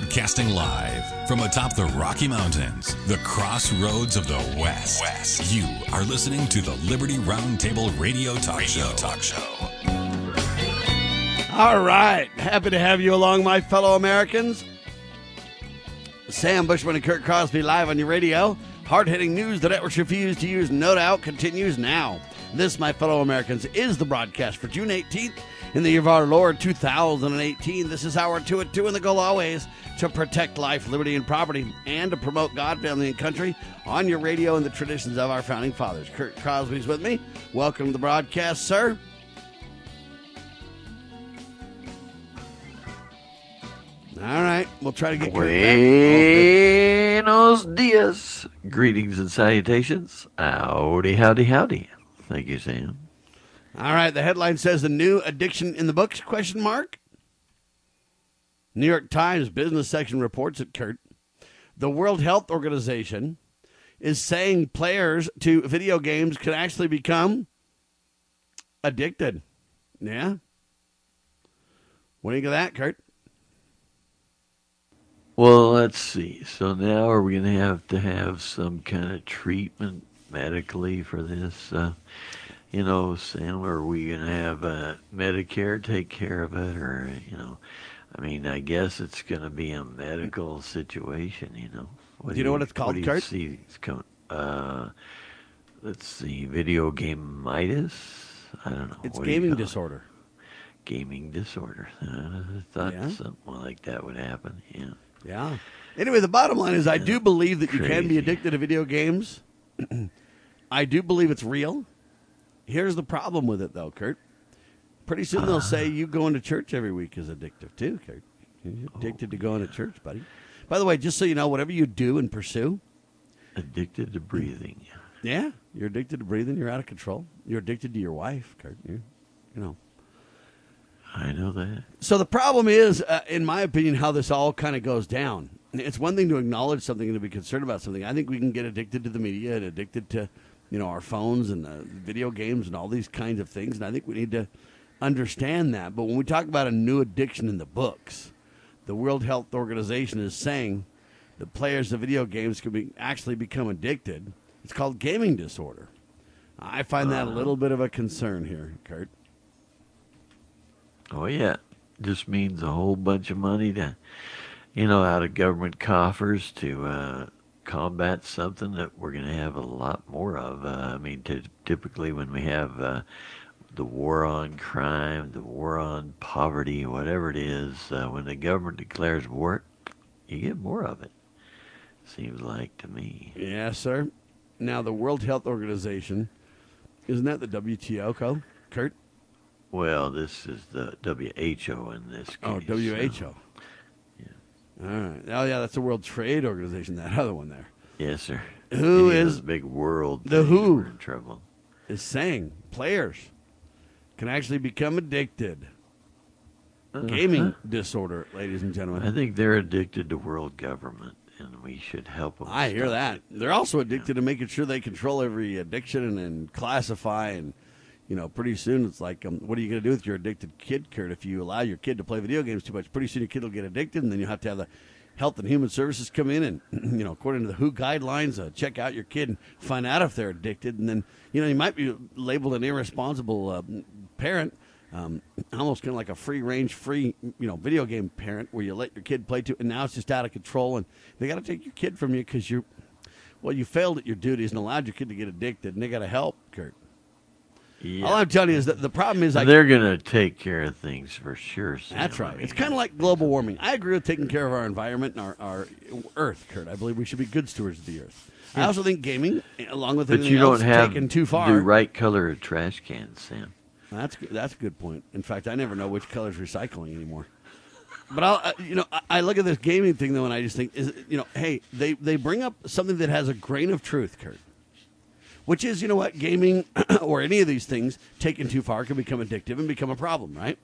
Broadcasting live from atop the Rocky Mountains, the crossroads of the West. You are listening to the Liberty Roundtable Radio Talk Show. All right. Happy to have you along, my fellow Americans. Sam Bushman and Kurt Crosby live on your radio. Hard-hitting news the networks refuse to use, no doubt, continues now. This, my fellow Americans, is the broadcast for June 18th in the year of our Lord 2018. This is hour 2 at 2, and the goal always to protect life, liberty, and property, and to promote God, family, and country on your radio and the traditions of our founding fathers. Kurt Crosby's with me. Welcome to the broadcast, sir. All right, we'll try to get Buenos dias. Greetings and salutations. Howdy, howdy, howdy. Thank you, Sam. All right, the headline says the new addiction in the books, question mark. New York Times business section reports it, Kurt. The World Health Organization is saying players to video games can actually become addicted. Yeah? What do you think of that, Kurt? Well, let's see. So now are we going to have some kind of treatment medically for this? Sam, are we going to have Medicare take care of it? Or, I guess it's going to be a medical situation, Do you know what it's called, Kurt? See, let's see, video game-itis? I don't know. It's gaming disorder. Gaming disorder. I thought something like that would happen, yeah. Yeah. Anyway, the bottom line is I do believe that you can be addicted to video games. I do believe it's real. Here's the problem with it, though, Kurt. Pretty soon they'll say you going to church every week is addictive, too, Kurt. You're addicted to going to church, buddy. By the way, just so you know, whatever you do and pursue. Addicted to breathing. Yeah. You're addicted to breathing. You're out of control. You're addicted to your wife, Kurt. I know that. So the problem is, in my opinion, how this all kind of goes down. It's one thing to acknowledge something and to be concerned about something. I think we can get addicted to the media and addicted to, our phones and video games and all these kinds of things. And I think we need to understand that. But when we talk about a new addiction in the books, the World Health Organization is saying that players of video games can actually become addicted. It's called gaming disorder. I find that a little bit of a concern here, Kurt. Oh, yeah. Just means a whole bunch of money to, out of government coffers to combat something that we're going to have a lot more of. Typically when we have the war on crime, the war on poverty, whatever it is, when the government declares war, you get more of it. Seems like to me. Yes, sir. Now, the World Health Organization, isn't that the WTO, Kurt? Well, this is the WHO in this case. Oh, WHO. So, yeah. All right. Oh, yeah, that's the World Trade Organization, that other one there. Yes, sir. Who Any of is those big world? The WHO we're in trouble. Is saying players can actually become addicted. Gaming disorder, ladies and gentlemen. I think they're addicted to world government, and we should help them. I hear that. They're also addicted to making sure they control every addiction and classify and. Pretty soon it's like, what are you going to do with your addicted kid, Kurt? If you allow your kid to play video games too much, pretty soon your kid will get addicted, and then you have to have the Health and Human Services come in and, according to the WHO guidelines, check out your kid and find out if they're addicted. And then, you might be labeled an irresponsible parent, almost kind of like a free-range, video game parent where you let your kid play too, and now it's just out of control, and they got to take your kid from you because you failed at your duties and allowed your kid to get addicted, and they got to help, Kurt. Yeah. All I'm telling you is that the problem is they're going to take care of things for sure, Sam. That's right. It's kind of like global warming. I agree with taking care of our environment and our Earth, Kurt. I believe we should be good stewards of the Earth. I also think gaming, along with anything else, taken too far. But you don't have the right color of trash cans, Sam. That's a good point. In fact, I never know which color is recycling anymore. But I look at this gaming thing though, and I just think, hey, they bring up something that has a grain of truth, Kurt. Which is, gaming or any of these things taken too far can become addictive and become a problem, right?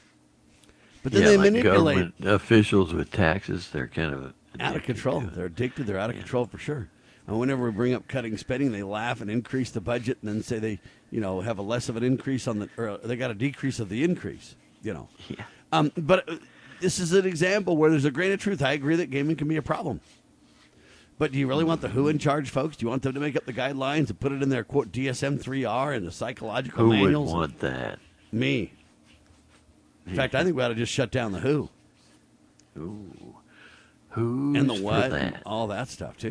But then they manipulate. Government officials with taxes, they're kind of out of control. They're addicted. They're out of control for sure. And whenever we bring up cutting spending, they laugh and increase the budget and then say they, have a less of an increase or they got a decrease of the increase, Yeah. But this is an example where there's a grain of truth. I agree that gaming can be a problem. But do you really want the WHO in charge, folks? Do you want them to make up the guidelines and put it in their, quote, DSM-3R and the psychological Who manuals? would want that? Me. In fact, I think we ought to just shut down the WHO. Ooh. Who's And the for what? that? All that stuff, too.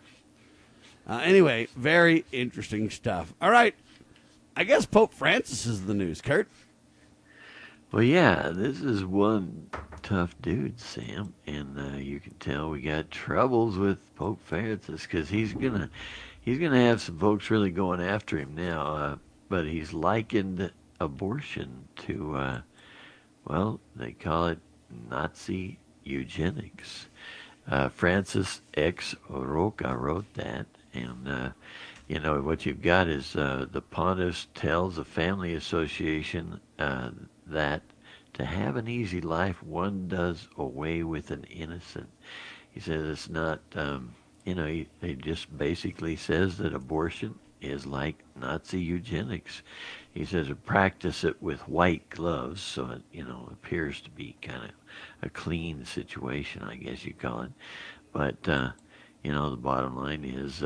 Anyway, very interesting stuff. All right. I guess Pope Francis is the news, Kurt. Well, yeah, this is one tough dude, Sam, and you can tell we got troubles with Pope Francis because he's gonna have some folks really going after him now. But he's likened abortion to, well, they call it Nazi eugenics. Francis X. Roca wrote that, and what you've got is the Pontiff tells the Family Association that to have an easy life, one does away with an innocent. He says it's not, he just basically says that abortion is like Nazi eugenics. He says practice it with white gloves, so it, appears to be kind of a clean situation, I guess you call it. But, the bottom line is,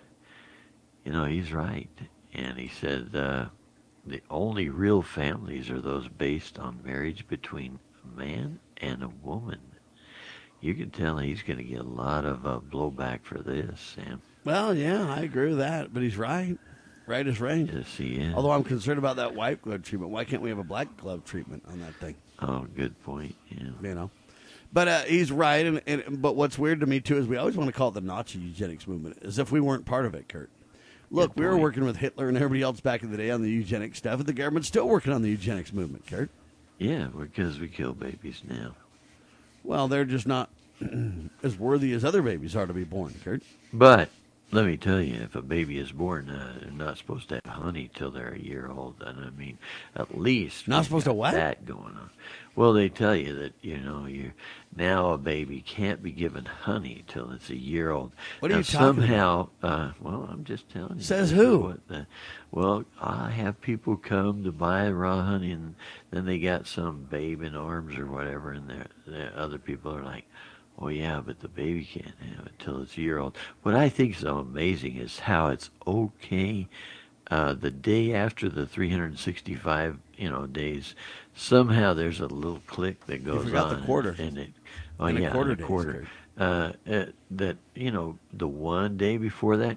he's right. And he said, the only real families are those based on marriage between a man and a woman. You can tell he's going to get a lot of blowback for this, Sam. Well, yeah, I agree with that, but he's right. Right is right. Yes, he is. Although I'm concerned about that white glove treatment. Why can't we have a black glove treatment on that thing? Oh, good point, yeah. But he's right, but what's weird to me, too, is we always want to call it the Nazi eugenics movement, as if we weren't part of it, Kurt. Look, we were working with Hitler and everybody else back in the day on the eugenics stuff, and the government's still working on the eugenics movement, Kurt. Yeah, because we kill babies now. Well, they're just not as worthy as other babies are to be born, Kurt. But let me tell you, if a baby is born, they're not supposed to have honey till they're a year old. And I mean, at least not supposed to what? That going on. Well, they tell you that now a baby can't be given honey till it's a year old. What are now, you talking somehow, well, I'm just telling you. Says who? Well, I have people come to buy raw honey, and then they got some babe in arms or whatever, and the other people are like, oh, yeah, but the baby can't have it till it's a year old. What I think is so amazing is how it's okay the day after the 365, days, somehow there's a little click that goes on. You forgot the quarter. A quarter days, that, the one day before that,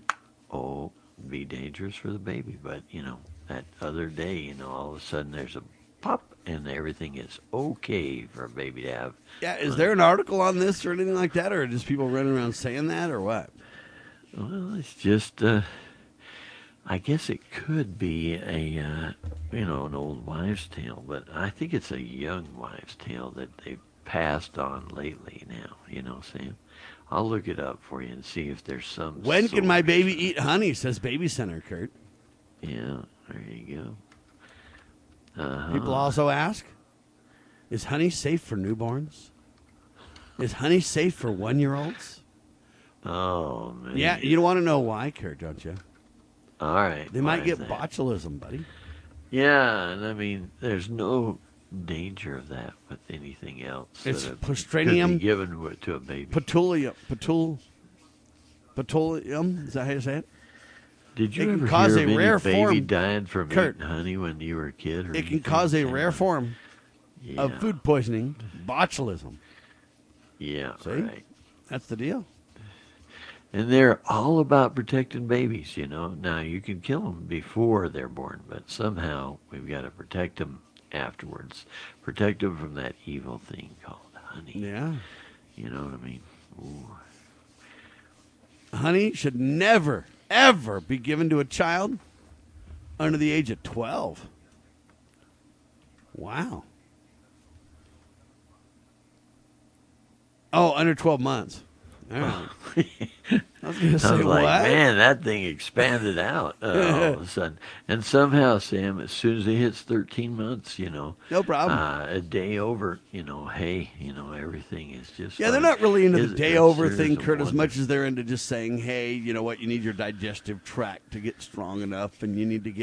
be dangerous for the baby. But, that other day, all of a sudden there's a pop, and everything is okay for a baby to have. Yeah, is there an article on this or anything like that, or are just people running around saying that, or what? Well, it's just, I guess it could be an old wives' tale, but I think it's a young wives' tale that they've passed on lately now, Sam. I'll look it up for you and see if there's some. When can my baby eat honey, says Baby Center, Kurt. Yeah, there you go. People also ask, is honey safe for newborns? Is honey safe for 1-year-olds? Oh, man. Yeah, you want to know why, Kurt, don't you? All right. They might get botulism, buddy. Yeah, and I mean, there's no danger of that with anything else. It's could Clostridium be given to a baby. Petulium, is that how you say it? Did you It can ever cause hear a of rare any baby form, dying from Kurt, eating honey when you were a kid? Or it can anything? cause a rare form of Yeah. food poisoning, botulism. Yeah, See? right. That's the deal. And they're all about protecting babies, Now, you can kill them before they're born, but somehow we've got to protect them afterwards. Protect them from that evil thing called honey. Yeah. You know what I mean? Ooh. Honey should never, ever be given to a child under the age of 12. Wow. Oh, under 12 months. All right. I was going to say, I was like, what? man, that thing expanded out all of a sudden. And somehow, Sam, as soon as it hits 13 months, No problem. a day over, hey, everything is just. Yeah, they're not really into the day over thing, Kurt, as much as they're into just saying, hey, you know what, you need your digestive tract to get strong enough, and you need to get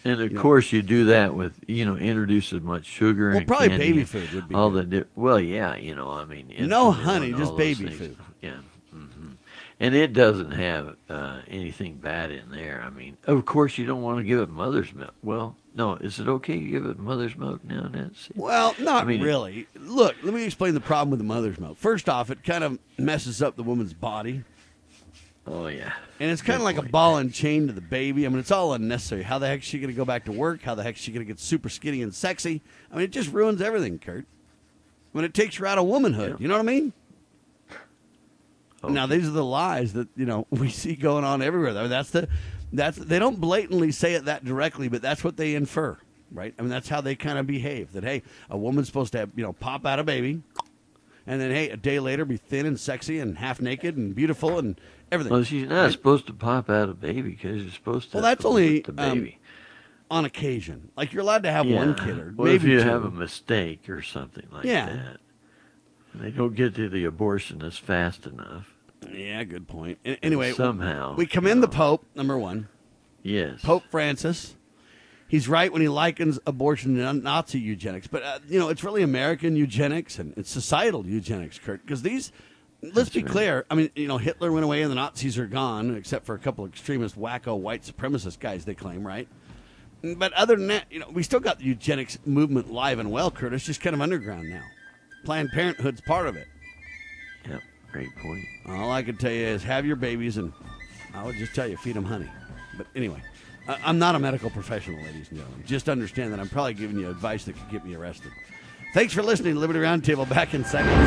And of course, you do that with, introduce as much sugar and probably candy baby and food would be all good. well, yeah, I mean, No insulin honey, and just all those baby things. food. Yeah. And it doesn't have anything bad in there. I mean, of course, you don't want to give it mother's milk. Well, no, is it okay to give it mother's milk now, Nancy? Well, not really. Look, let me explain the problem with the mother's milk. First off, it kind of messes up the woman's body. Oh, yeah. And it's kind of like a ball and chain to the baby. I mean, it's all unnecessary. How the heck is she going to go back to work? How the heck is she going to get super skinny and sexy? I mean, it just ruins everything, Kurt. When it takes her out of womanhood. Yeah. You know what I mean? Okay. Now, these are the lies that, we see going on everywhere. I mean, they don't blatantly say it that directly, but that's what they infer, right? I mean, that's how they kind of behave. That, hey, a woman's supposed to have, pop out a baby. And then, hey, a day later, be thin and sexy and half naked and beautiful and everything. Well, she's not supposed to pop out a baby because you're supposed to. Well, that's only the baby on occasion. Like you're allowed to have one kid or well, maybe if you two. have a mistake or something like that, they don't get to the abortionist fast enough. Yeah, good point. Anyway, somehow we commend the Pope. Number one, yes, Pope Francis. He's right when he likens abortion to Nazi eugenics. But, it's really American eugenics and it's societal eugenics, Kurt. Because let's be clear. I mean, Hitler went away and the Nazis are gone, except for a couple of extremist, wacko, white supremacist guys, they claim, right? But other than that, we still got the eugenics movement live and well, Kurt. It's just kind of underground now. Planned Parenthood's part of it. Yep, great point. All I can tell you is have your babies, and I would just tell you, feed them honey. But anyway. I'm not a medical professional, ladies and gentlemen. Just understand that I'm probably giving you advice that could get me arrested. Thanks for listening to Liberty Roundtable. Back in seconds.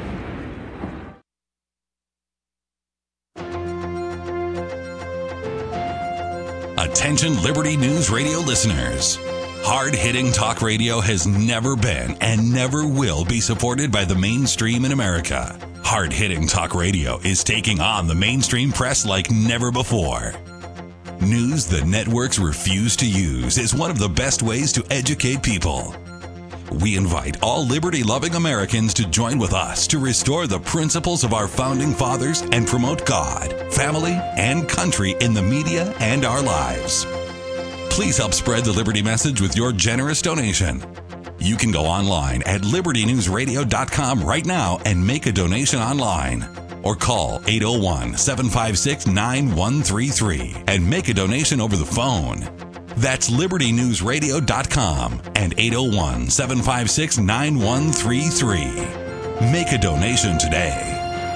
Attention Liberty News Radio listeners. Hard-hitting talk radio has never been and never will be supported by the mainstream in America. Hard-hitting talk radio is taking on the mainstream press like never before. News the networks refuse to use is one of the best ways to educate people. We invite all liberty-loving Americans to join with us to restore the principles of our founding fathers and promote God, family, and country in the media and our lives. Please help spread the Liberty message with your generous donation. You can go online at libertynewsradio.com right now and make a donation online. Or call 801-756-9133 and make a donation over the phone. That's libertynewsradio.com and 801-756-9133. Make a donation today.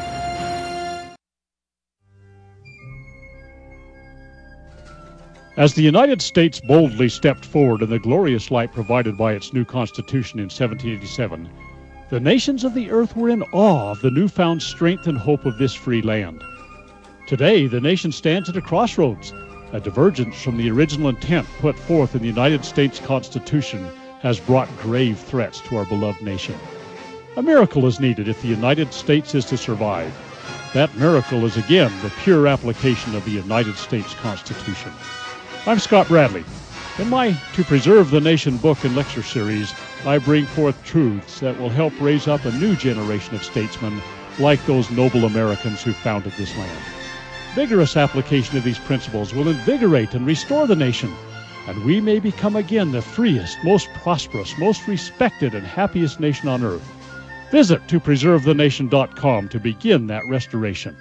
As the United States boldly stepped forward in the glorious light provided by its new Constitution in 1787, the nations of the earth were in awe of the newfound strength and hope of this free land. Today, the nation stands at a crossroads. A divergence from the original intent put forth in the United States Constitution has brought grave threats to our beloved nation. A miracle is needed if the United States is to survive. That miracle is again the pure application of the United States Constitution. I'm Scott Bradley. In my To Preserve the Nation book and lecture series, I bring forth truths that will help raise up a new generation of statesmen like those noble Americans who founded this land. Vigorous application of these principles will invigorate and restore the nation, and we may become again the freest, most prosperous, most respected, and happiest nation on earth. Visit topreservethenation.com to begin that restoration.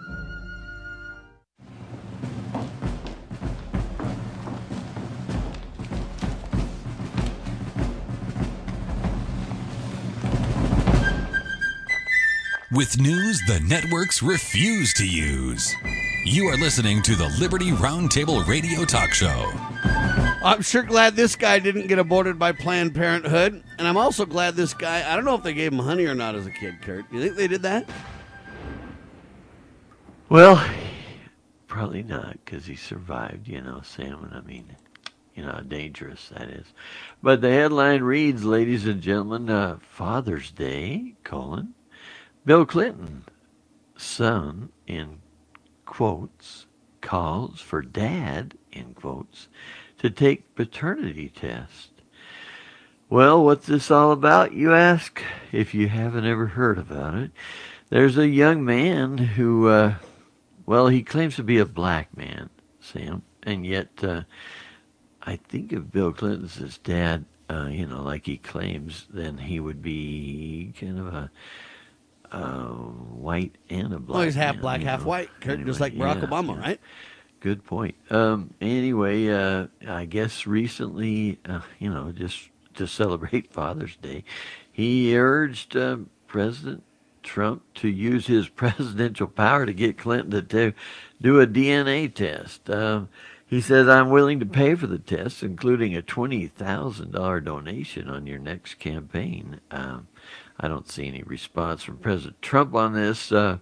With news the networks refuse to use. You are listening to the Liberty Roundtable Radio Talk Show. I'm sure glad this guy didn't get aborted by Planned Parenthood. And I'm also glad this guy, I don't know if they gave him honey or not as a kid, Kurt. You think they did that? Well, probably not, because he survived, Sam. I mean, how dangerous that is. But the headline reads, ladies and gentlemen, Father's Day, Bill Clinton, son, in quotes, calls for dad, in quotes, to take paternity test. Well, what's this all about, you ask? If you haven't ever heard about it, there's a young man who, he claims to be a black man, Sam, and yet I think if Bill Clinton's his dad, like he claims, then he would be kind of a white and a black. Well, he's half man, black, half white, Kurt, Anyway, just like Barack Obama, yeah. right? Good point. Anyway, I guess recently, just to celebrate Father's Day, he urged President Trump to use his presidential power to get Clinton to do a DNA test. He says, I'm willing to pay for the test, including a $20,000 donation on your next campaign. I don't see any response from President Trump on this. Or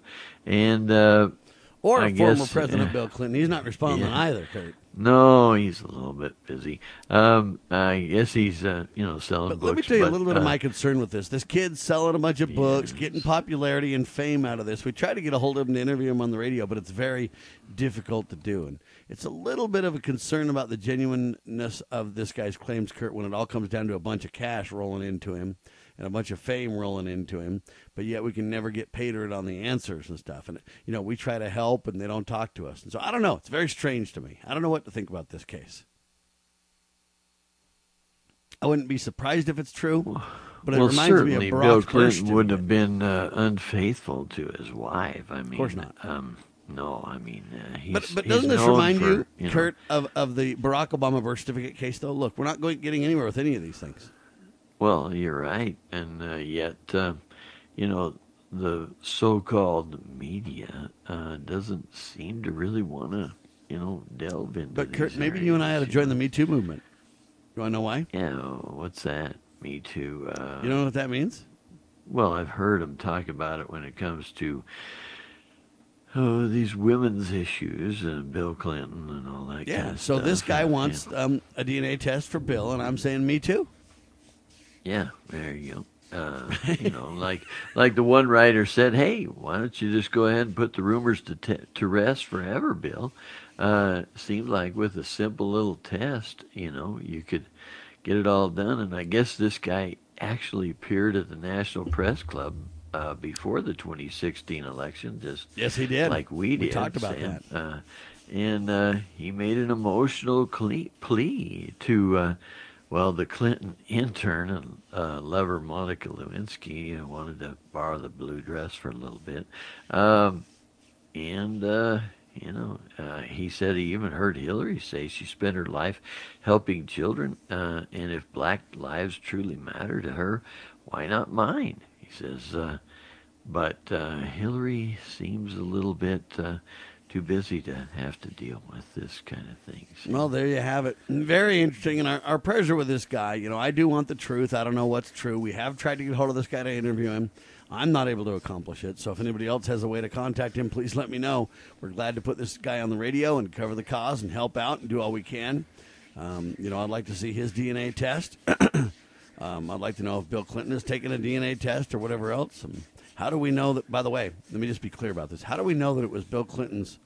I former guess, President Bill Clinton. He's not responding either, Kurt. No, he's a little bit busy. I guess he's, selling But books. let me tell you a little bit of my concern with this. This kid's selling a bunch of books, getting popularity and fame out of this. We try to get a hold of him to interview him on the radio, but it's very difficult to do. And it's a little bit of a concern about the genuineness of this guy's claims, Kurt, when it all comes down to a bunch of cash rolling into him and a bunch of fame rolling into him, but yet we can never get paid on the answers and stuff. And, we try to help, and they don't talk to us. And so I don't know. It's very strange to me. I don't know what to think about this case. I wouldn't be surprised if it's true, but it reminds me of certainly Barack Bill Clinton wouldn't have been unfaithful to his wife. I mean, of course not. No, I mean, he's But doesn't this remind you, know, Kurt, of the Barack Obama birth certificate case, though? Look, we're not getting anywhere with any of these things. Well, you're right, and yet, the so-called media doesn't seem to really want to, delve into. But these Kurt, maybe areas, you and I ought to join the Me Too movement. You want to know why? Yeah, what's that? Me Too. You know what that means? Well, I've heard him talk about it when it comes to these women's issues and Bill Clinton and all that kind of so stuff. this guy wants Yeah. a DNA test for Bill, and I'm saying Me Too. Yeah, there you go. Like the one writer said, hey, why don't you just go ahead and put the rumors to rest forever, Bill? Seemed like with a simple little test, you could get it all done. And I guess this guy actually appeared at the National Press Club before the 2016 election. Yes, he did. Like we did. We talked about that. And he made an emotional plea to... the Clinton intern and lover Monica Lewinsky wanted to borrow the blue dress for a little bit. He said he even heard Hillary say she spent her life helping children, and if black lives truly matter to her, why not mine? He says, but Hillary seems a little bit... too busy to have to deal with this kind of thing. Well, there you have it. Very interesting. And our pressure with this guy, I do want the truth. I don't know what's true. We have tried to get hold of this guy to interview him. I'm not able to accomplish it. So if anybody else has a way to contact him, please let me know. We're glad to put this guy on the radio and cover the cause and help out and do all we can. I'd like to see his DNA test. I'd like to know if Bill Clinton has taken a DNA test or whatever else. How do we know that, by the way, let me just be clear about this. How do we know that it was Bill Clinton's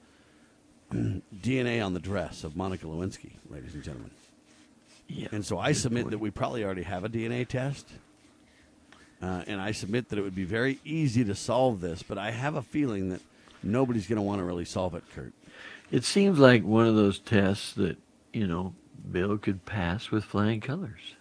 DNA on the dress of Monica Lewinsky, ladies and gentlemen? Yeah. And so I submit that we probably already have a DNA test. And I submit that it would be very easy to solve this, but I have a feeling that nobody's going to want to really solve it, Kurt. It seems like one of those tests that, Bill could pass with flying colors,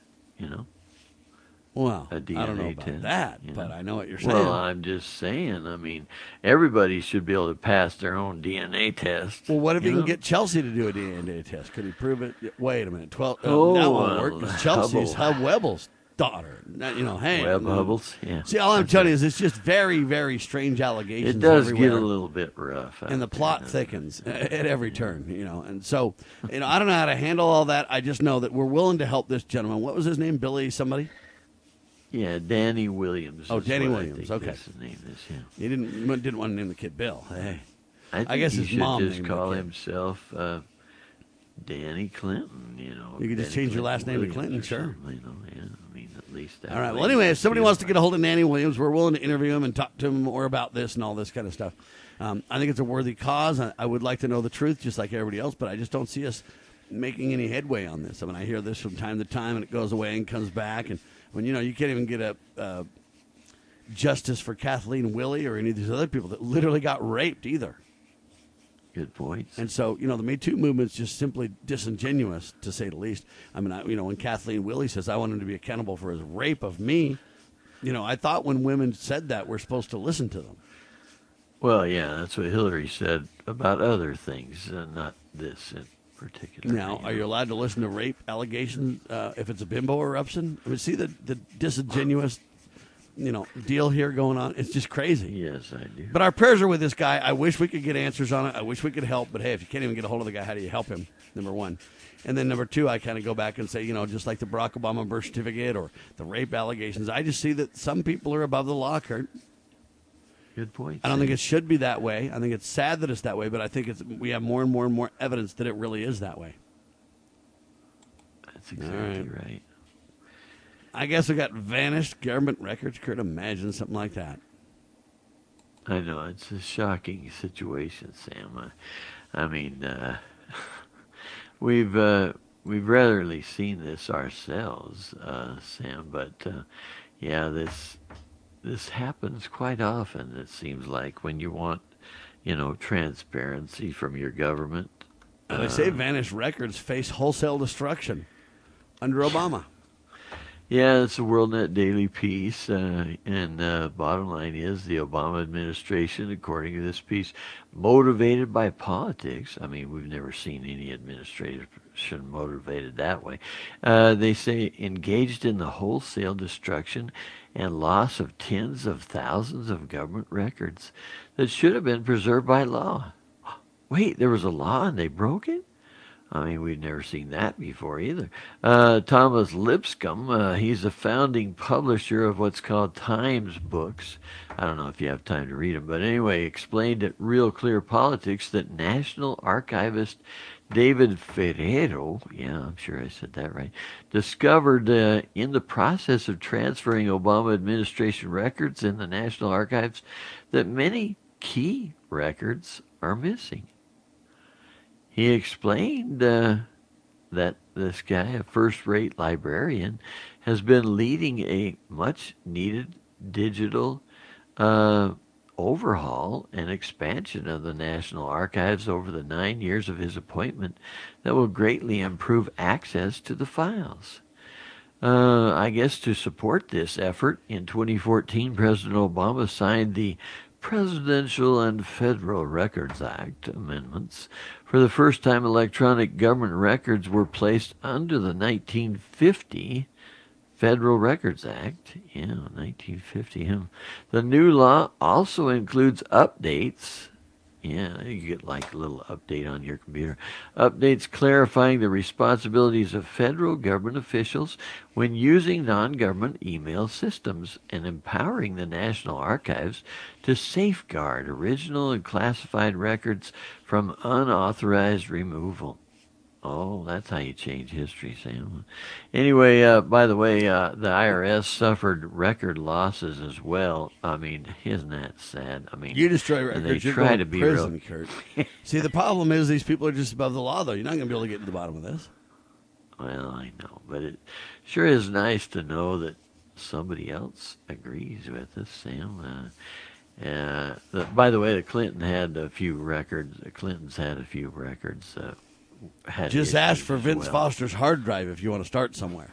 Well, a DNA I don't know about test, that, but I know what you're saying. Well, I'm just saying. I mean, everybody should be able to pass their own DNA test. Well, what if you know? can get Chelsea to do a DNA test? Could he prove it? Wait a minute. That Oh, won't work because Chelsea's Hubble. Hub Webble's daughter. Hey. Webb Hubbles, yeah. See, all I'm telling you is it's just very, very strange allegations. It does everywhere. get a little bit rough. And the plot thickens at every turn, And so, I don't know how to handle all that. I just know that we're willing to help this gentleman. What was his name? Billy somebody? Yeah, Danny Williams. Oh, is Danny what Williams, I think okay. his name is, yeah. He didn't want to name the kid Bill. Hey. I guess he his should mom just named call the kid. himself Danny Clinton, You could just Danny change your last name to Williams Clinton, or sure. something, yeah, I mean, at least that All right. way Well, anyway, you if somebody feel wants to like- get a hold of Danny Williams, we're willing to interview him and talk to him more about this and all this kind of stuff. I think it's a worthy cause. I would like to know the truth just like everybody else, but I just don't see us making any headway on this. I mean, I hear this from time to time, and it goes away and comes back. And when, you can't even get a justice for Kathleen Willey or any of these other people that literally got raped either. Good points. And so, the Me Too movement's just simply disingenuous, to say the least. I mean, when Kathleen Willey says, I want him to be accountable for his rape of me, I thought when women said that, we're supposed to listen to them. Well, yeah, that's what Hillary said about other things, not this in particular. Now, are you allowed to listen to rape allegations if it's a bimbo eruption? I mean, see the disingenuous deal here going on. It's just crazy. Yes, I do. But our prayers are with this guy. I wish we could get answers on it. I wish we could help. But hey, if you can't even get a hold of the guy, how do you help him? Number one. And then number two, I kind of go back and say, just like the Barack Obama birth certificate or the rape allegations, I just see that some people are above the law, Kurt. Good point. I don't think it should be that way. I think it's sad that it's that way, but I think we have more and more and more evidence that it really is that way. That's exactly right. I guess we got vanished government records. Kurt, imagine something like that. I know. It's a shocking situation, Sam. I mean, we've rarely seen this ourselves, Sam, but yeah, this happens quite often, it seems like, when you want, transparency from your government. They say vanished records face wholesale destruction under Obama. Yeah, it's a WorldNet daily piece, and bottom line is the Obama administration, according to this piece, motivated by politics. I mean, we've never seen any administration motivated that way. They say engaged in the wholesale destruction and loss of tens of thousands of government records that should have been preserved by law. Wait, there was a law and they broke it? I mean, we've never seen that before either. Thomas Lipscomb, he's a founding publisher of what's called Times Books. I don't know if you have time to read them, but anyway, explained at Real Clear Politics that National Archivist David Ferrero, yeah, I'm sure I said that right, discovered in the process of transferring Obama administration records in the National Archives that many key records are missing. He explained that this guy, a first-rate librarian, has been leading a much-needed digital overhaul and expansion of the National Archives over the 9 years of his appointment that will greatly improve access to the files. I guess to support this effort, in 2014, President Obama signed the Presidential and Federal Records Act amendments. For the first time, electronic government records were placed under the 1950 Federal Records Act. Yeah, 1950. The new law also includes updates. Yeah, you get like a little update on your computer. Updates clarifying the responsibilities of federal government officials when using non-government email systems and empowering the National Archives to safeguard original and classified records from unauthorized removal. Oh, that's how you change history, Sam. Anyway, by the way, the IRS suffered record losses as well. I mean, isn't that sad? I mean, you destroy records, they you're try going to to be prison, Kurt. See, the problem is these people are just above the law, though. You're not going to be able to get to the bottom of this. Well, I know, but it sure is nice to know that somebody else agrees with us, Sam. By the way, the Clintons had a few records. Just ask for Vince Foster's hard drive if you want to start somewhere.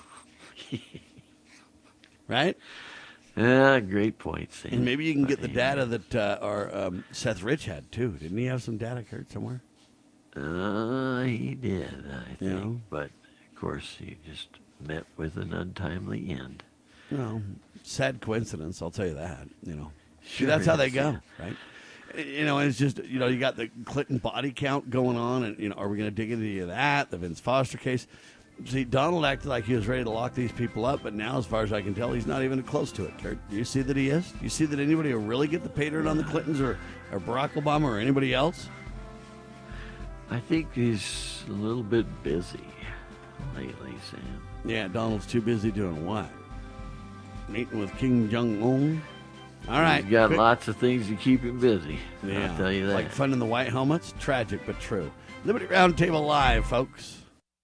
Right? Yeah, great point, Sam. And maybe you can get the data that Seth Rich had, too. Didn't he have some data, Kurt, somewhere? He did, I think. But, of course, he just met with an untimely end. Well, sad coincidence, I'll tell you that, Sure. See, that's how they go, right? And it's just, you got the Clinton body count going on, and, are we going to dig into any of that, the Vince Foster case? See, Donald acted like he was ready to lock these people up, but now, as far as I can tell, he's not even close to it, Kurt. Do you see that he is? Do you see that anybody will really get the pay dirt on the Clintons or Barack Obama or anybody else? I think he's a little bit busy lately, Sam. Yeah, Donald's too busy doing what? Meeting with Kim Jong-un? All right. He's got lots of things to keep him busy. Yeah, I'll tell you that. Like funding the white helmets? Tragic, but true. Liberty Roundtable Live, folks.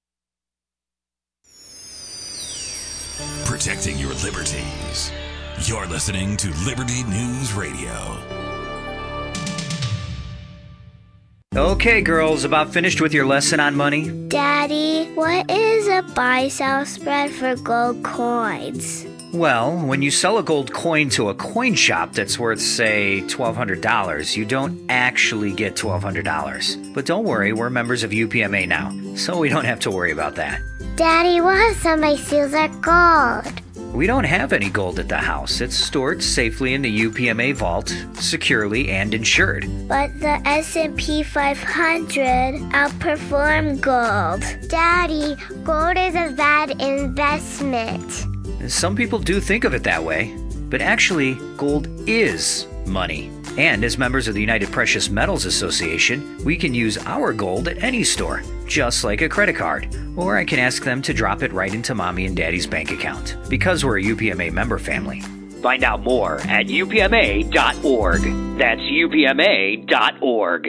Protecting your liberties. You're listening to Liberty News Radio. Okay, girls, about finished with your lesson on money? Daddy, what is a buy-sell spread for gold coins? Well, when you sell a gold coin to a coin shop that's worth, say, $1,200, you don't actually get $1,200. But don't worry, we're members of UPMA now, so we don't have to worry about that. Daddy, what if somebody steals our gold? We don't have any gold at the house. It's stored safely in the UPMA vault, securely and insured. But the S&P 500 outperformed gold. Daddy, gold is a bad investment. Some people do think of it that way, but actually, gold is money. And as members of the United Precious Metals Association, we can use our gold at any store, just like a credit card. Or I can ask them to drop it right into Mommy and Daddy's bank account, because we're a UPMA member family. Find out more at upma.org. That's upma.org.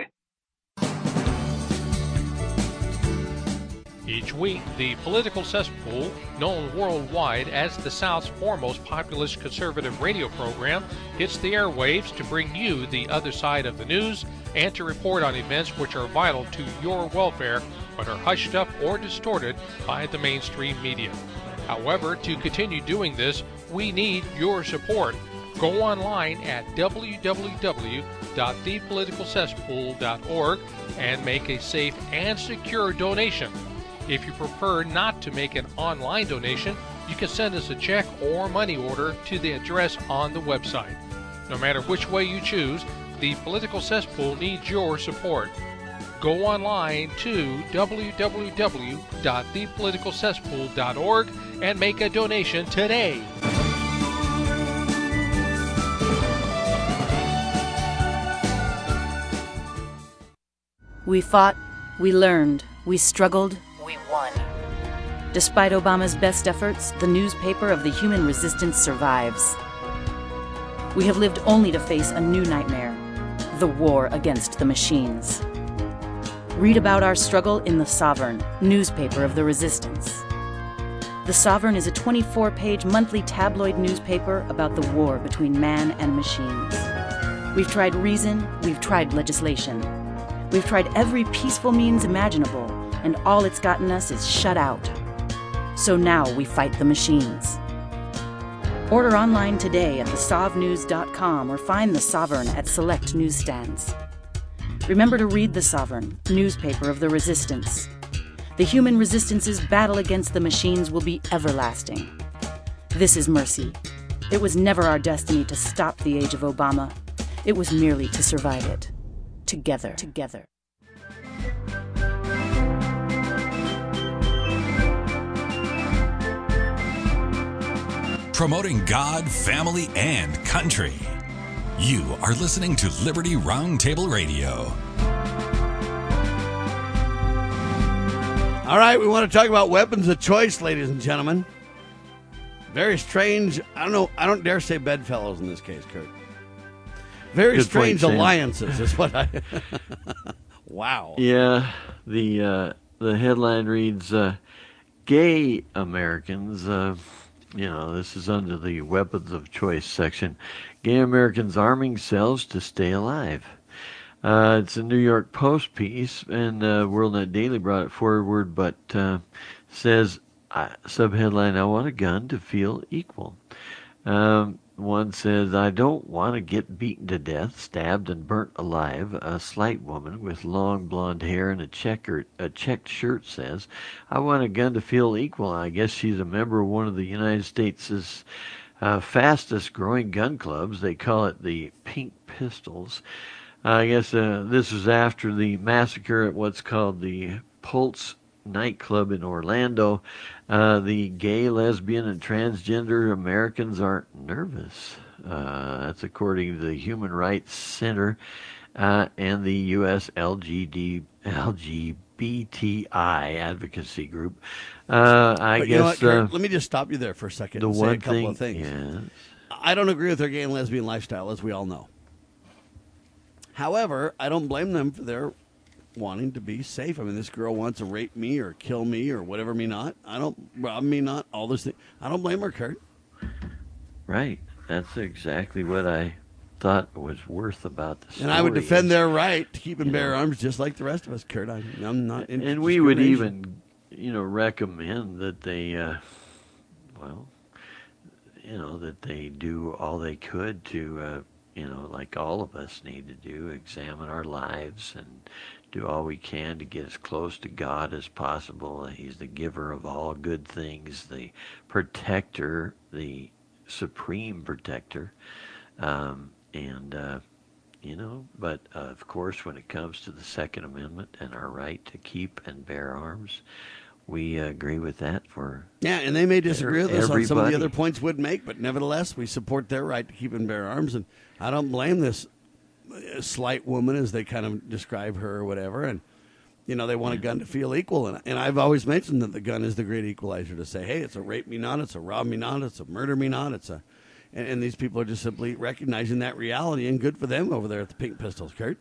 Each week, the Political Cesspool, known worldwide as the South's foremost populist conservative radio program, hits the airwaves to bring you the other side of the news and to report on events which are vital to your welfare but are hushed up or distorted by the mainstream media. However, to continue doing this, we need your support. Go online at www.thepoliticalcesspool.org and make a safe and secure donation. If you prefer not to make an online donation, you can send us a check or money order to the address on the website. No matter which way you choose, the Political Cesspool needs your support. Go online to www.thepoliticalcesspool.org and make a donation today. We fought, we learned, we struggled, we won. Despite Obama's best efforts, the newspaper of the human resistance survives. We have lived only to face a new nightmare, the war against the machines. Read about our struggle in The Sovereign, newspaper of the resistance. The Sovereign is a 24-page monthly tabloid newspaper about the war between man and machines. We've tried reason, we've tried legislation. We've tried every peaceful means imaginable, and all it's gotten us is shut out. So now we fight the machines. Order online today at thesovnews.com or find The Sovereign at select newsstands. Remember to read The Sovereign, newspaper of the resistance. The human resistance's battle against the machines will be everlasting. This is mercy. It was never our destiny to stop the age of Obama. It was merely to survive it. Together. Promoting God, family, and country. You are listening to Liberty Roundtable Radio. All right, we want to talk about weapons of choice, ladies and gentlemen. Very strange. I don't dare say bedfellows in this case, Kurt. Very Good strange point, Sam. alliances is what I... Wow. Yeah, the headline reads, Gay Americans, this is under the weapons of choice section, gay Americans arming selves to stay alive. It's a New York Post piece, and WorldNet Daily brought it forward, but says, subheadline, I want a gun to feel equal. One says, I don't want to get beaten to death, stabbed and burnt alive. A slight woman with long blonde hair and a checked shirt says, I want a gun to feel equal. I guess she's a member of one of the United States' fastest growing gun clubs. They call it the Pink Pistols. I guess this was after the massacre at what's called the Pulse nightclub in Orlando. The gay, lesbian, and transgender Americans aren't nervous. That's according to the Human Rights Center and the U.S. LGBTI advocacy group. I guess. Kurt, let me just stop you there for a second and say a couple of things. Yes. I don't agree with their gay and lesbian lifestyle, as we all know. However, I don't blame them for their wanting to be safe. I mean, this girl wants to rape me or kill me or whatever me not. Rob me not, all those things. I don't blame her, Kurt. Right. That's exactly what I thought was worth about the story. And I would defend their right to keep and bear arms just like the rest of us, Kurt. I'm not in and we would even, recommend that they, that they do all they could to, like all of us need to do, examine our lives and do all we can to get as close to God as possible. He's the giver of all good things, the protector, the supreme protector. But of course, when it comes to the Second Amendment and our right to keep and bear arms, we agree with that for and they may disagree with us on some of the other everybody. points we'd make, but nevertheless, we support their right to keep and bear arms, and I don't blame this slight woman, as they kind of describe her or whatever, and they want a gun to feel equal, and I've always mentioned that the gun is the great equalizer, to say, hey, it's a rape me not, it's a rob me not, it's a murder me not, and these people are just simply recognizing that reality, and good for them over there at the Pink Pistols, Kurt.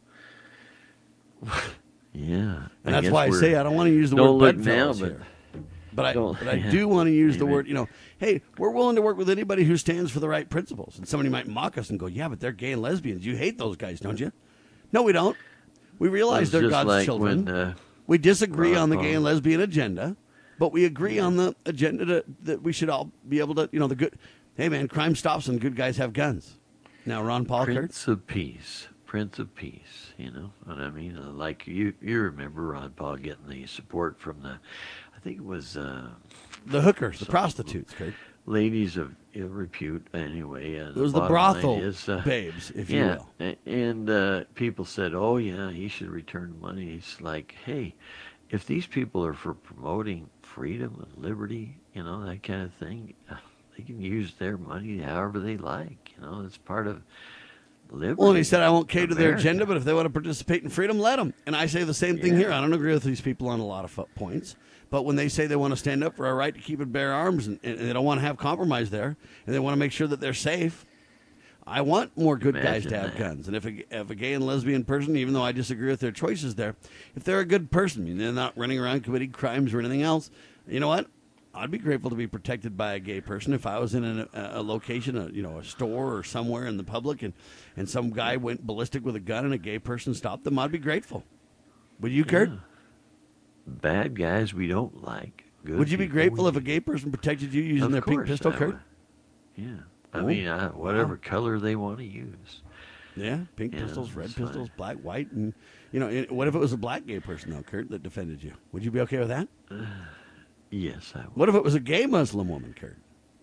Yeah, and that's why I say I don't want to use the word bedfellows here. But I do want to use the word, hey, we're willing to work with anybody who stands for the right principles. And somebody might mock us and go, yeah, but they're gay and lesbians. You hate those guys, don't you? No, we don't. We realize they're God's children. We disagree on the gay and lesbian agenda, but we agree on the agenda that we should all be able to, the good. Hey, man, crime stops and good guys have guns. Now, Ron Paul, Prince of Peace. Prince of Peace, what I mean? Like you remember Ron Paul getting the support from I think it was the hookers, the prostitutes, Kurt. Ladies of ill repute, anyway. It was the brothel babes, if you will. And people said, oh, yeah, he should return the money. It's like, hey, if these people are for promoting freedom and liberty, that kind of thing, they can use their money however they like. It's part of liberty. Well, and he said, I won't cater to their agenda, but if they want to participate in freedom, let them. And I say the same thing here. I don't agree with these people on a lot of points. But when they say they want to stand up for our right to keep and bear arms, and they don't want to have compromise there, and they want to make sure that they're safe, I want more good guys to have guns. And if a gay and lesbian person, even though I disagree with their choices there, if they're a good person, they're not running around committing crimes or anything else, you know what? I'd be grateful to be protected by a gay person if I was in a location, a store or somewhere in the public, and some guy went ballistic with a gun and a gay person stopped them. I'd be grateful. Would you, Kurt? Bad guys we don't like. Good would you be grateful if a gay person protected you using their pink pistol, Kurt? Yeah. I mean, whatever color they want to use. Yeah, pink pistols, red pistols, black, white, and what if it was a black gay person though, Kurt, that defended you? Would you be okay with that? Yes, I would. What if it was a gay Muslim woman, Kurt?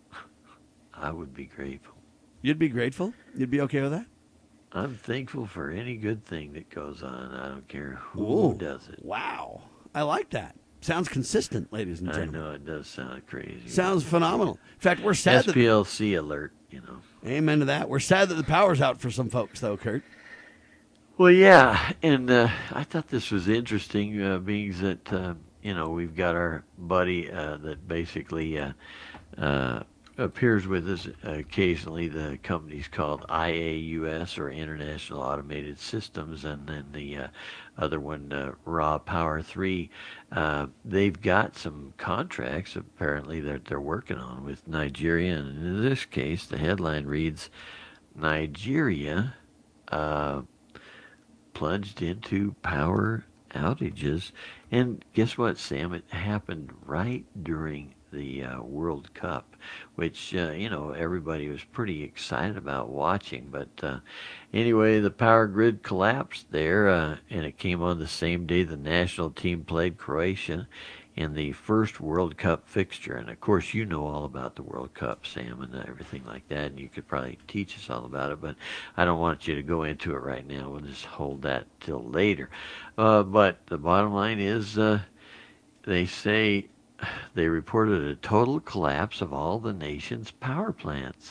I would be grateful. You'd be grateful? You'd be okay with that? I'm thankful for any good thing that goes on. I don't care who does it. Wow. I like that. Sounds consistent, ladies and gentlemen. I know, it does sound crazy. Sounds phenomenal. In fact, we're sad SPLC alert, Amen to that. We're sad that the power's out for some folks, though, Kurt. Well, yeah, and I thought this was interesting, being that, we've got our buddy that basically appears with us occasionally. The company's called IAUS, or International Automated Systems, and then the other one, Raw Power 3. They've got some contracts, apparently, that they're working on with Nigeria, and in this case, the headline reads, Nigeria plunged into power outages. And guess what, Sam? It happened right during the World Cup, which, everybody was pretty excited about watching. But anyway, the power grid collapsed there, and it came on the same day the national team played Croatia in the first World Cup fixture. And, of course, you know all about the World Cup, Sam, and everything like that, and you could probably teach us all about it, but I don't want you to go into it right now. We'll just hold that till later. But the bottom line is they say they reported a total collapse of all the nation's power plants.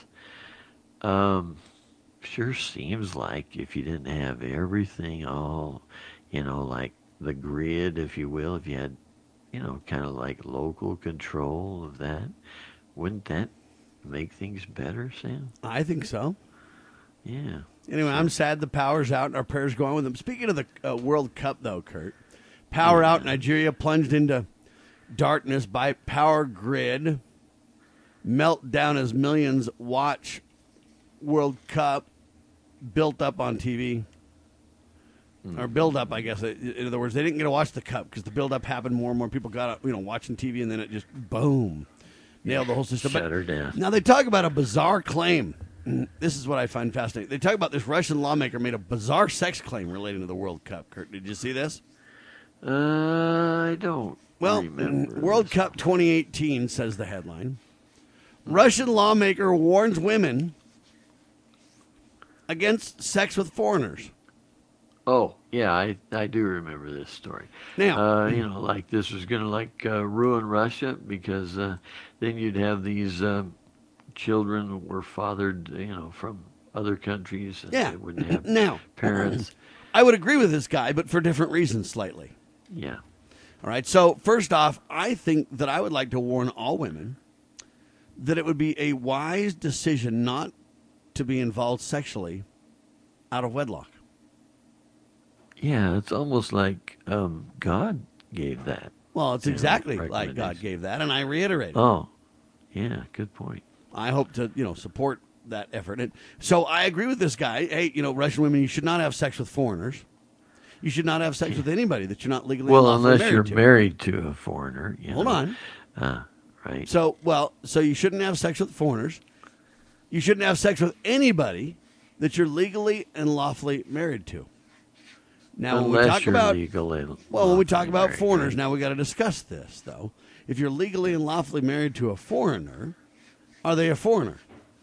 Sure seems like if you didn't have everything all, like the grid, if you will, if you had, kind of like local control of that, wouldn't that make things better, Sam? I think so. Yeah. Anyway, I'm sad the power's out and our prayers go on with them. Speaking of the World Cup, though, Kurt, power out, Nigeria plunged into darkness by power grid, meltdown as millions watch World Cup. built up on TV. Or build up, I guess. In other words, they didn't get to watch the Cup because the build up happened. More and more people got watching TV, and then it just boom, nailed the whole system. Shut her down. Now they talk about a bizarre claim. This is what I find fascinating. They talk about this Russian lawmaker made a bizarre sex claim relating to the World Cup. Kurt, did you see this? I don't. Well, remember World this. Cup 2018 says the headline. Russian lawmaker warns women against sex with foreigners. Oh, yeah, I do remember this story. Now, like this was going to ruin Russia because then you'd have these children who were fathered, from other countries, and yeah. they wouldn't have Now, parents. I would agree with this guy, but for different reasons slightly. Yeah. All right. So first off, I think that I would like to warn all women that it would be a wise decision not to be involved sexually out of wedlock. Yeah, it's almost like God gave that. Well, it's exactly like God recommendation. gave that, and I reiterate it. Oh, yeah, good point. I hope to, support that effort. And so I agree with this guy. Hey, Russian women, you should not have sex with foreigners. You should not have sex with anybody that you're not legally Well, lawfully unless you're to. married to a foreigner. Hold on. Right. So you shouldn't have sex with foreigners. You shouldn't have sex with anybody that you're legally and lawfully married to. Now, when we talk about when we talk about foreigners, now we got to discuss this though. If you're legally and lawfully married to a foreigner, are they a foreigner?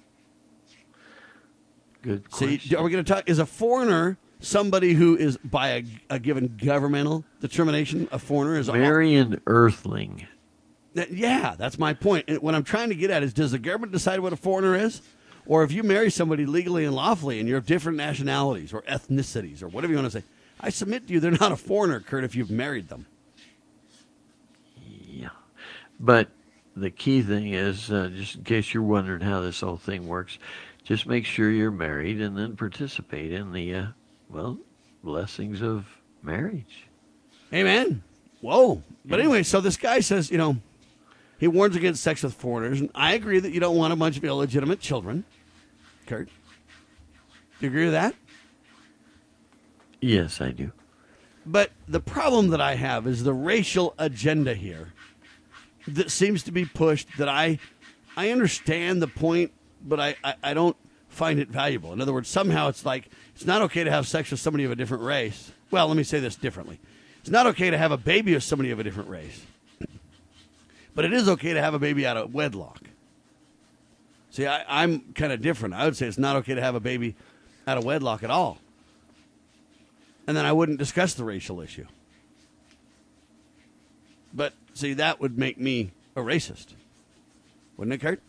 Good question. See, are we going to talk? Is a foreigner somebody who is by a given governmental determination a foreigner? Is marry an earthling. Yeah, that's my point. And what I'm trying to get at is, does the government decide what a foreigner is? Or if you marry somebody legally and lawfully and you're of different nationalities or ethnicities or whatever you want to say, I submit to you they're not a foreigner, Kurt, if you've married them. Yeah. But the key thing is, just in case you're wondering how this whole thing works, just make sure you're married and then participate in the, blessings of marriage. Amen. Whoa. But anyway, so this guy says, he warns against sex with foreigners, and I agree that you don't want a bunch of illegitimate children. Kurt, do you agree with that? Yes, I do. But the problem that I have is the racial agenda here that seems to be pushed, that I understand the point, but I don't find it valuable. In other words, somehow it's like it's not okay to have sex with somebody of a different race. Well, let me say this differently. It's not okay to have a baby with somebody of a different race. But it is okay to have a baby out of wedlock. See, I'm kind of different. I would say it's not okay to have a baby out of wedlock at all. And then I wouldn't discuss the racial issue. But, see, that would make me a racist. Wouldn't it, Kurt?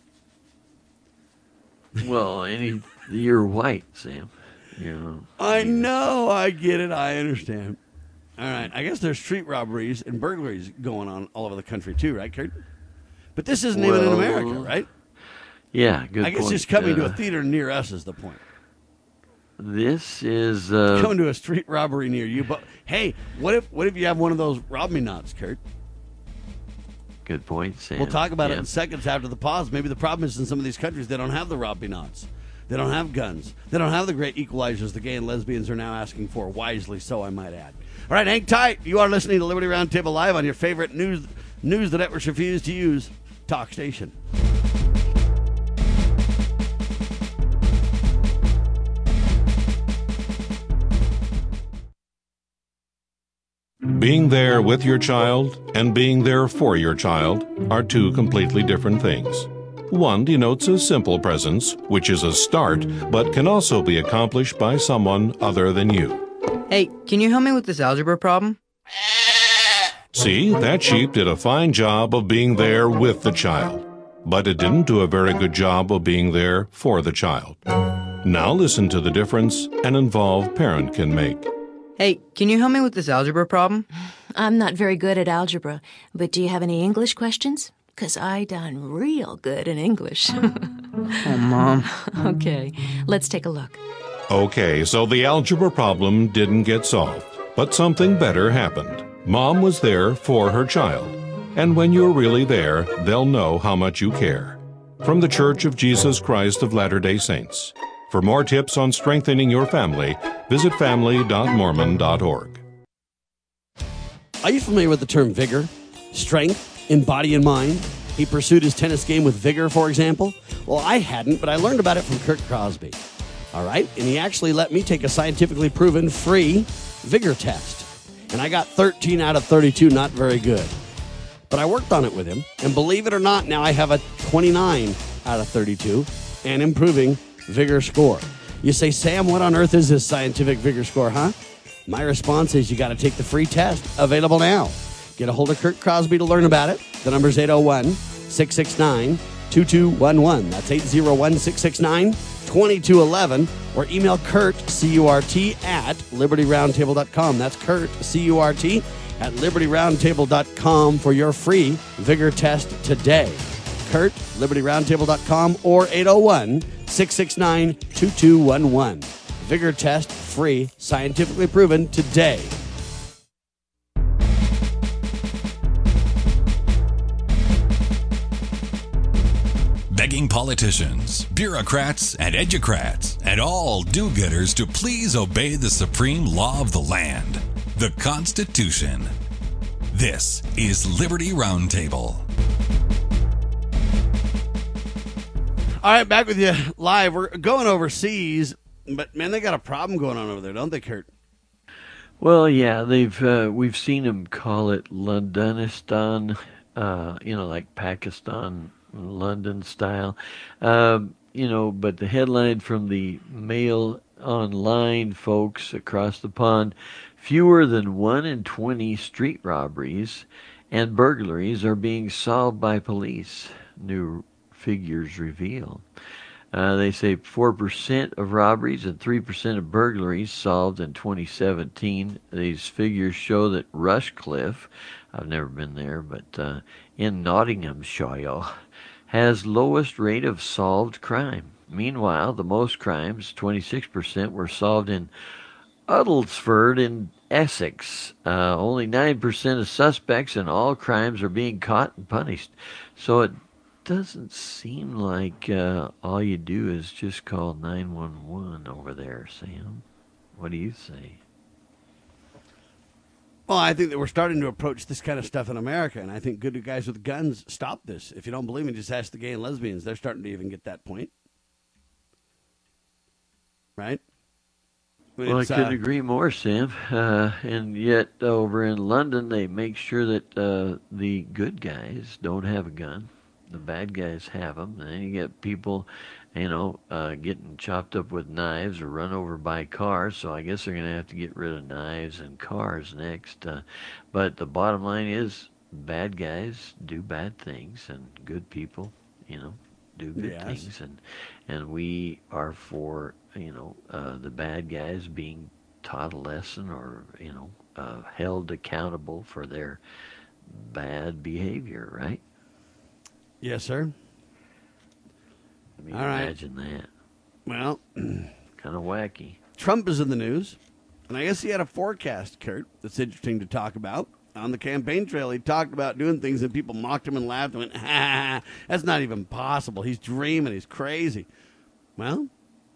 Well, you're white, Sam. I know. I get it. I understand. All right. I guess there's street robberies and burglaries going on all over the country, too, right, Kurt? But this isn't even in America, right? Yeah, good point. I guess just coming to a theater near us is the point. This is coming to a street robbery near you. But hey, what if you have one of those rob me nots, Kurt? Good point, Sam. We'll talk about it in seconds after the pause. Maybe the problem is in some of these countries they don't have the rob me nots. They don't have guns. They don't have the great equalizers the gay and lesbians are now asking for. Wisely so, I might add. All right, hang tight. You are listening to Liberty Roundtable Live on your favorite news the networks refuse to use talk station. Being there with your child and being there for your child are two completely different things. One denotes a simple presence, which is a start, but can also be accomplished by someone other than you. Hey, can you help me with this algebra problem? See, that sheep did a fine job of being there with the child, but it didn't do a very good job of being there for the child. Now listen to the difference an involved parent can make. Hey, can you help me with this algebra problem? I'm not very good at algebra, but do you have any English questions? 'Cause I done real good in English. Oh, Mom. Okay, let's take a look. Okay, so the algebra problem didn't get solved, but something better happened. Mom was there for her child, and when you're really there, they'll know how much you care. From the Church of Jesus Christ of Latter-day Saints. For more tips on strengthening your family, visit family.mormon.org. Are you familiar with the term vigor, strength in body and mind? He pursued his tennis game with vigor, for example. Well, I hadn't, but I learned about it from Kurt Crosby. All right? And he actually let me take a scientifically proven free vigor test. And I got 13 out of 32, not very good. But I worked on it with him, and believe it or not, now I have a 29 out of 32 and improving vigor score. You say, Sam, what on earth is this scientific vigor score, huh? My response is you got to take the free test, available now. Get a hold of Kurt Crosby to learn about it. The number's 801-669-2211. That's 801-669-2211. Or email Kurt, C-U-R-T, at LibertyRoundtable.com. That's Kurt, C-U-R-T, at LibertyRoundtable.com for your free vigor test today. Kurt, LibertyRoundtable.com, or 801-669-2211. Vigor test, free, scientifically proven today. Begging politicians, bureaucrats, and educrats, and all do-gooders to please obey the supreme law of the land, the Constitution. This is Liberty Roundtable. All right, back with you live. We're going overseas, but, man, they got a problem going on over there, don't they, Kurt? Well, yeah, we've seen them call it Londonistan, like Pakistan, London style, but the headline from the Mail Online folks across the pond: fewer than 1 in 20 street robberies and burglaries are being solved by police, new figures reveal. They say 4% of robberies and 3% of burglaries solved in 2017. These figures show that Rushcliffe, I've never been there, but in Nottinghamshire, has lowest rate of solved crime. Meanwhile, the most crimes, 26%, were solved in Udalsford in Essex. Only 9% of suspects in all crimes are being caught and punished. So it doesn't seem like all you do is just call 911 over there, Sam. What do you say? Well, I think that we're starting to approach this kind of stuff in America, and I think good guys with guns stop this. If you don't believe me, just ask the gay and lesbians. They're starting to even get that point. Right? Well, I couldn't agree more, Sam. And yet, over in London, they make sure that the good guys don't have a gun. The bad guys have them. And then you get people, getting chopped up with knives or run over by cars. So I guess they're going to have to get rid of knives and cars next. But the bottom line is bad guys do bad things and good people, do good things. And we are for, the bad guys being taught a lesson or, held accountable for their bad behavior, right? Yes, sir. I mean, imagine that. Well, kind of wacky. Trump is in the news, and I guess he had a forecast, Kurt, that's interesting to talk about. On the campaign trail, he talked about doing things, and people mocked him and laughed and went, ha, that's not even possible. He's dreaming. He's crazy. Well,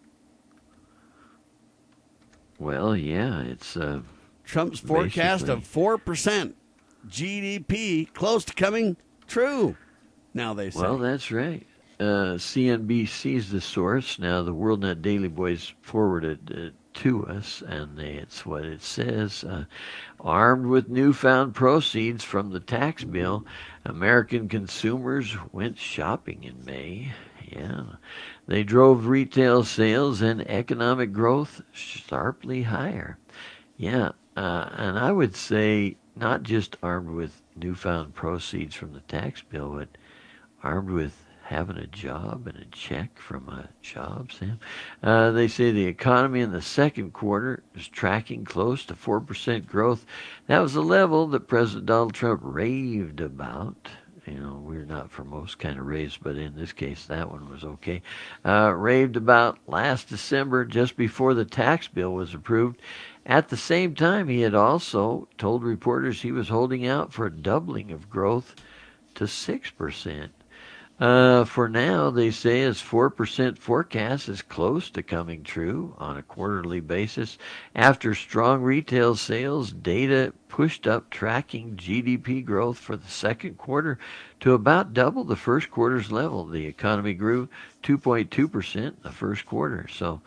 yeah, it's Trump's forecast of 4% GDP close to coming true. Now they say. Well, that's right. CNBC's the source. Now, the WorldNet Daily Boys forwarded to us, and it's what it says. Armed with newfound proceeds from the tax bill, American consumers went shopping in May. Yeah. They drove retail sales and economic growth sharply higher. Yeah. And I would say not just armed with newfound proceeds from the tax bill, but armed with having a job and a check from a job, Sam. They say the economy in the second quarter is tracking close to 4% growth. That was the level that President Donald Trump raved about. We're not for most kind of raves, but in this case, that one was okay. Raved about last December, just before the tax bill was approved. At the same time, he had also told reporters he was holding out for a doubling of growth to 6%. For now, they say its 4% forecast is close to coming true on a quarterly basis after strong retail sales data pushed up tracking GDP growth for the second quarter to about double the first quarter's level. The economy grew 2.2% in the first quarter. So,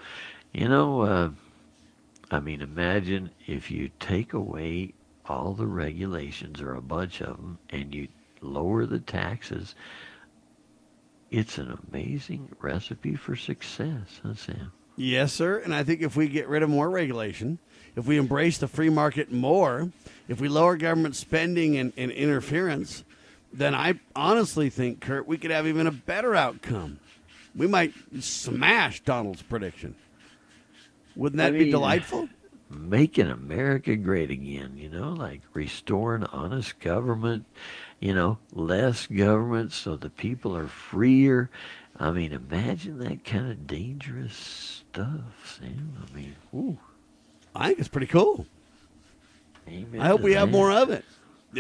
imagine if you take away all the regulations, or a bunch of them, and you lower the taxes. It's an amazing recipe for success, huh, Sam? Yes, sir. And I think if we get rid of more regulation, if we embrace the free market more, if we lower government spending and interference, then I honestly think, Kurt, we could have even a better outcome. We might smash Donald's prediction. Wouldn't that be delightful? Making America great again, like restoring honest government, less government so the people are freer. Imagine that kind of dangerous stuff, Sam. I think it's pretty cool. Amen. I hope we have more of it,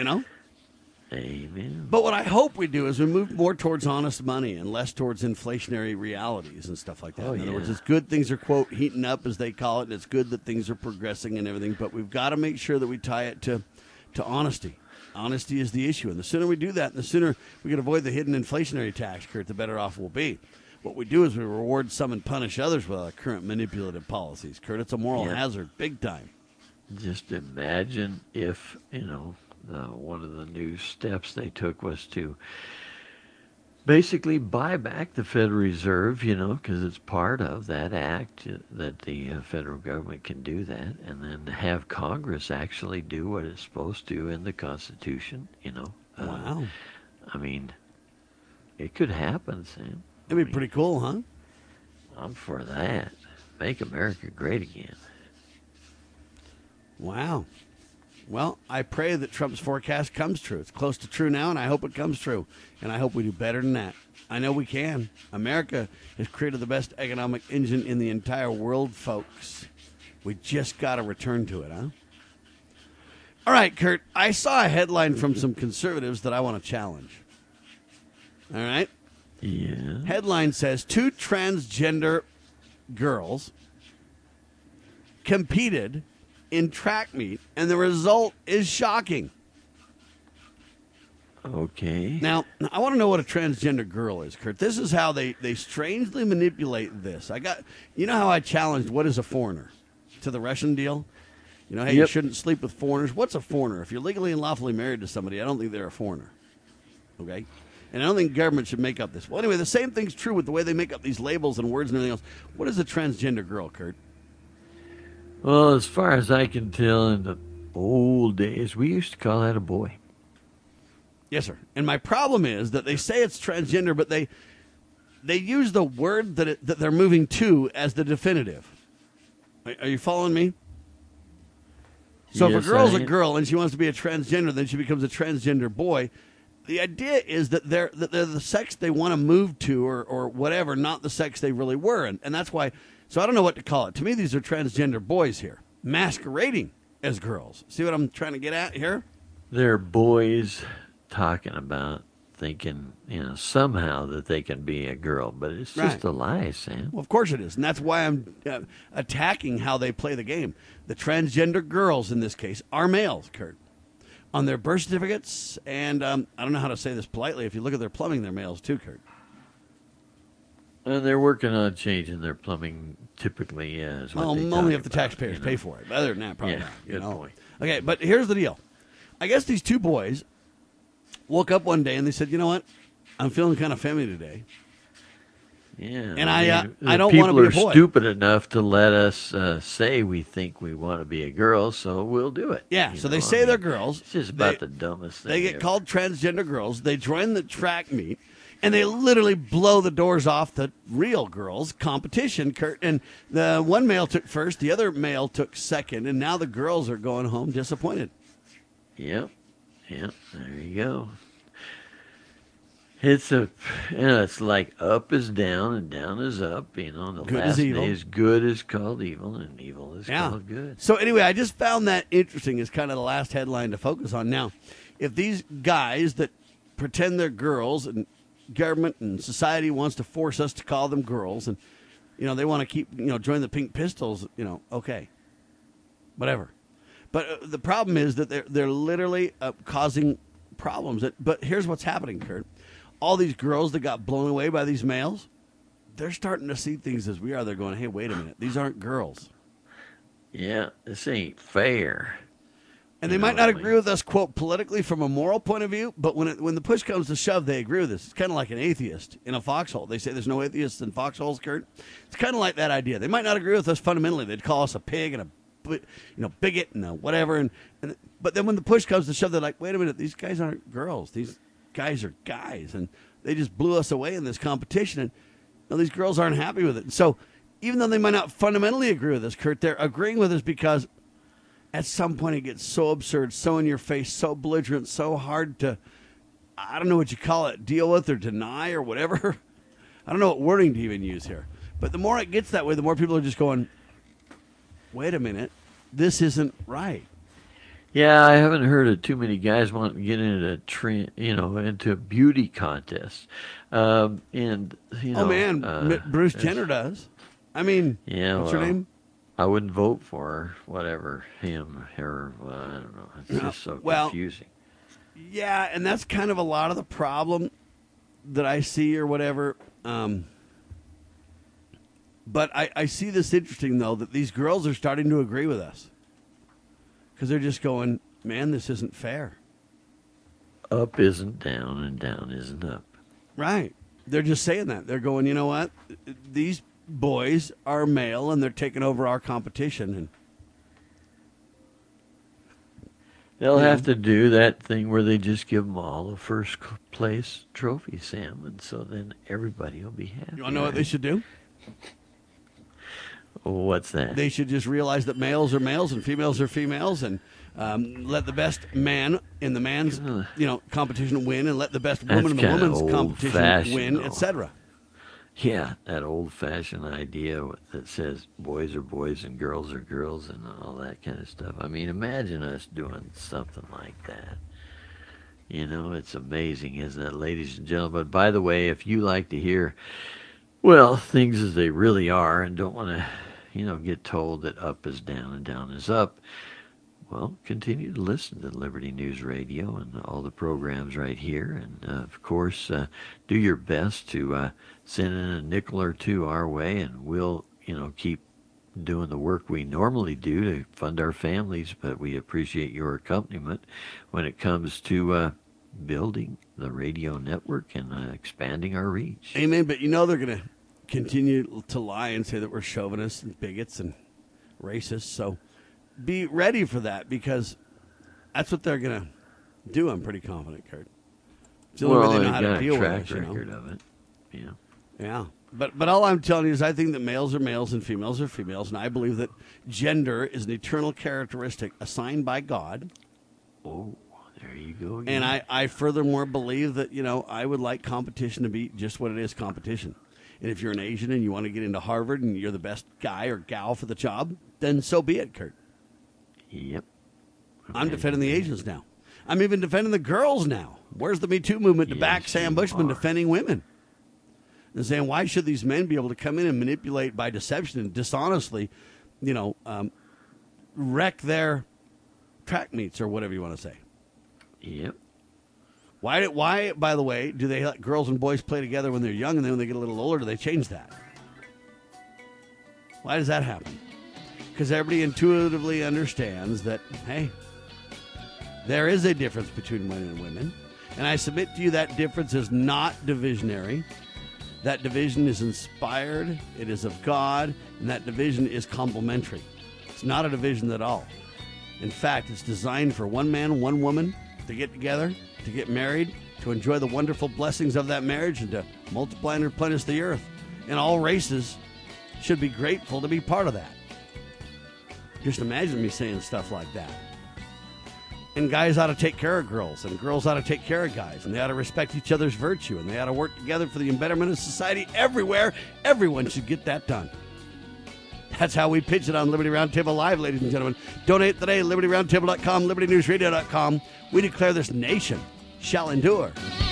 Amen. But what I hope we do is we move more towards honest money and less towards inflationary realities and stuff like that. In other words, it's good things are, quote, heating up, as they call it, and it's good that things are progressing and everything, but we've got to make sure that we tie it to honesty. Honesty is the issue, and the sooner we do that, and the sooner we can avoid the hidden inflationary tax, Kurt, the better off we'll be. What we do is we reward some and punish others with our current manipulative policies, Kurt. It's a moral hazard, big time. Just imagine if, one of the new steps they took was to basically buy back the Federal Reserve, because it's part of that act that the federal government can do that, and then have Congress actually do what it's supposed to in the Constitution, Wow. It could happen, Sam. That'd be pretty cool, huh? I'm for that. Make America great again. Wow. Well, I pray that Trump's forecast comes true. It's close to true now, and I hope it comes true. And I hope we do better than that. I know we can. America has created the best economic engine in the entire world, folks. We just got to return to it, huh? All right, Kurt, I saw a headline from some conservatives that I want to challenge. All right? Yeah. Headline says, 2 transgender girls competed in track meet, and the result is shocking. Okay. Now, I want to know what a transgender girl is, Kurt. This is how they strangely manipulate this. How I challenged what is a foreigner to the Russian deal? You shouldn't sleep with foreigners. What's a foreigner? If you're legally and lawfully married to somebody, I don't think they're a foreigner. Okay? And I don't think government should make up this. Well, anyway, the same thing's true with the way they make up these labels and words and everything else. What is a transgender girl, Kurt? Well, as far as I can tell, in the old days, we used to call that a boy. Yes, sir. And my problem is that they say it's transgender, but they use the word that they're moving to as the definitive. Are you following me? So if a girl's a girl and she wants to be a transgender, then she becomes a transgender boy. The idea is that they're the sex they want to move to or whatever, not the sex they really were. And that's why. So I don't know what to call it. To me, these are transgender boys here, masquerading as girls. See what I'm trying to get at here? They're boys talking about thinking, somehow that they can be a girl. But it's just a lie, Sam. Well, of course it is. And that's why I'm attacking how they play the game. The transgender girls, in this case, are males, Kurt. On their birth certificates, and I don't know how to say this politely. If you look at their plumbing, they're males too, Kurt. They're working on changing their plumbing, typically, is what they only if the taxpayers pay for it. But other than that, probably not. Good point. Okay, but here's the deal. I guess these 2 boys woke up one day and they said, you know what? I'm feeling kind of feminine today. Yeah. And I don't want to be a boy. People are stupid enough to let us say we think we want to be a girl, so we'll do it. Yeah, so they say they're girls. It's just about the dumbest thing. They get called transgender girls. They join the track meet, and they literally blow the doors off the real girls' competition, Kurt. And the one male took first, the other male took second, and now the girls are going home disappointed. Yep, there you go. It's like up is down and down is up. The good last is evil. days, good is called evil and evil is called good. So anyway, I just found that interesting as kind of the last headline to focus on. Now, if these guys that pretend they're girls and government and society wants to force us to call them girls, and they want to keep join the Pink Pistols. Okay, whatever. But the problem is that they're literally causing problems. But here's what's happening, Kurt. All these girls that got blown away by these males, they're starting to see things as we are. They're going, hey, wait a minute. These aren't girls. Yeah, this ain't fair. And they might not agree with us, quote, politically from a moral point of view, but when the push comes to shove, they agree with us. It's kind of like an atheist in a foxhole. They say there's no atheists in foxholes, Kurt. It's kind of like that idea. They might not agree with us fundamentally. They'd call us a pig and a bigot and a whatever. But then when the push comes to shove, they're like, wait a minute, these guys aren't girls. These guys are guys. And they just blew us away in this competition. And these girls aren't happy with it. And so even though they might not fundamentally agree with us, Kurt, they're agreeing with us because at some point it gets so absurd, so in your face, so belligerent, so hard to, I don't know what you call it, deal with or deny or whatever. I don't know what wording to even use here. But the more it gets that way, the more people are just going, wait a minute, this isn't right. Yeah, I haven't heard of too many guys wanting to get into beauty contests. Oh man, Bruce Jenner does. I mean, what's her name? I wouldn't vote for her, whatever, him, her, I don't know. It's just so confusing. Yeah, and that's kind of a lot of the problem that I see or whatever. But I see this interesting, though, that these girls are starting to agree with us. Because they're just going, man, this isn't fair. Up isn't down and down isn't up. Right. They're just saying that. They're going, you know what? These boys are male and they're taking over our competition. And they'll have to do that thing where they just give them all a first place trophy, Sam, and so then everybody will be happy. You want to know what they should do? What's that? They should just realize that males are males and females are females, and let the best man in the man's competition win, and let the best woman in the woman's competition win, etc. Yeah, that old-fashioned idea that says boys are boys and girls are girls and all that kind of stuff. I mean, imagine us doing something like that. It's amazing, isn't it, ladies and gentlemen? But by the way, if you like to hear, things as they really are and don't want to, get told that up is down and down is up, well, continue to listen to Liberty News Radio and all the programs right here. And, of course, do your best to send in a nickel or two our way, and we'll, keep doing the work we normally do to fund our families. But we appreciate your accompaniment when it comes to building the radio network and expanding our reach. Amen. But they're going to continue to lie and say that we're chauvinists and bigots and racists. So be ready for that, because that's what they're going to do. I'm pretty confident, Kurt. It's the only way they know how to deal with it. Record of it. Yeah. Yeah. But all I'm telling you is I think that males are males and females are females, and I believe that gender is an eternal characteristic assigned by God. Oh, there you go again. And I furthermore believe that, I would like competition to be just what it is, competition. And if you're an Asian and you want to get into Harvard and you're the best guy or gal for the job, then so be it, Kurt. Yep. I'm defending the Asians now. I'm even defending the girls now. Where's the Me Too movement to back Sam Bushman defending women? And saying, why should these men be able to come in and manipulate by deception and dishonestly, wreck their track meets or whatever you want to say? Yep. Why, by the way, do they let girls and boys play together when they're young, and then when they get a little older, do they change that? Why does that happen? Because everybody intuitively understands that, hey, there is a difference between men and women. And I submit to you that difference is not divisionary. That division is inspired, it is of God, and that division is complementary. It's not a division at all. In fact, it's designed for one man, one woman to get together, to get married, to enjoy the wonderful blessings of that marriage, and to multiply and replenish the earth. And all races should be grateful to be part of that. Just imagine me saying stuff like that. And guys ought to take care of girls, and girls ought to take care of guys, and they ought to respect each other's virtue, and they ought to work together for the betterment of society everywhere. Everyone should get that done. That's how we pitch it on Liberty Roundtable Live, ladies and gentlemen. Donate today, libertyroundtable.com, libertynewsradio.com. We declare this nation shall endure.